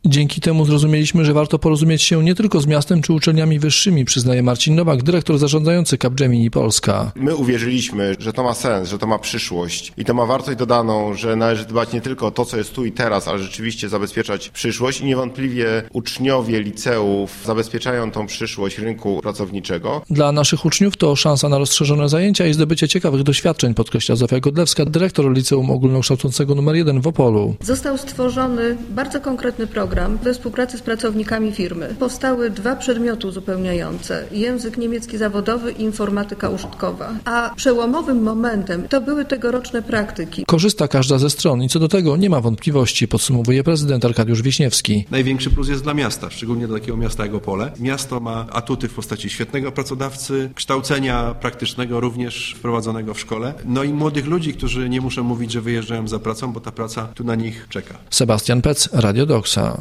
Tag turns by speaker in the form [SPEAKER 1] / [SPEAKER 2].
[SPEAKER 1] Dzięki temu zrozumieliśmy, że warto porozumieć się nie tylko z miastem czy uczelniami wyższymi, przyznaje Marcin Nowak, dyrektor zarządzający Capgemini Polska.
[SPEAKER 2] My uwierzyliśmy, że to ma sens, że to ma przyszłość i to ma wartość dodaną, że należy dbać nie tylko o to, co jest tu i teraz, ale rzeczywiście zabezpieczać przyszłość i niewątpliwie uczniowie liceów zabezpieczają tą przyszłość rynku pracowniczego.
[SPEAKER 1] Dla naszych uczniów to szansa na rozszerzone zajęcia i zdobycie ciekawych doświadczeń, podkreśla Zofia Godlewska, dyrektor Liceum Ogólnokształcącego nr 1 w Opolu.
[SPEAKER 3] Został stworzony bardzo konkretny program we współpracy z pracownikami firmy. Powstały 2 przedmioty uzupełniające: język niemiecki zawodowy i informatyka użytkowa. A przełomowym momentem to były tegoroczne praktyki.
[SPEAKER 1] Korzysta każda ze stron i co do tego nie ma wątpliwości, podsumowuje prezydent Arkadiusz Wiśniewski.
[SPEAKER 4] Największy plus jest dla miasta, szczególnie dla takiego miasta jak Opole. Miasto ma atuty w postaci świetnego pracodawcy, kształcenia praktycznego również wprowadzonego w szkole, no i młodych ludzi, którzy nie muszą mówić, że wyjeżdżają za pracą, bo ta praca tu na nich czeka.
[SPEAKER 1] Sebastian Pec, Radio Doksa.